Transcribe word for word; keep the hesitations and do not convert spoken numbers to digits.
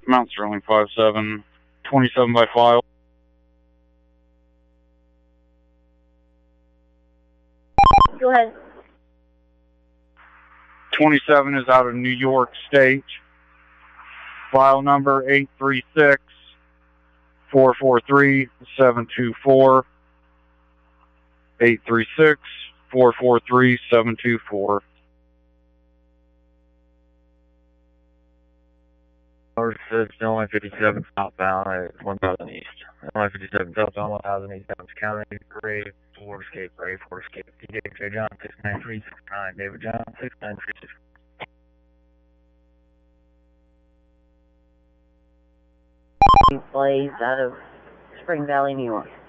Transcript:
Mount Sterling five seven, twenty-seven by file. Go ahead. twenty-seven is out of New York State. File number eight three six, four four three, seven two four. eight three six, four four three, seven two four. North Illinois fifty-seven southbound at one thousand east. Illinois fifty-seven southbound, one thousand east, Adams County, grade four escape, grade four escape. D J John six nine three six nine, David John six nine three six. Blaze out of Spring Valley, New York.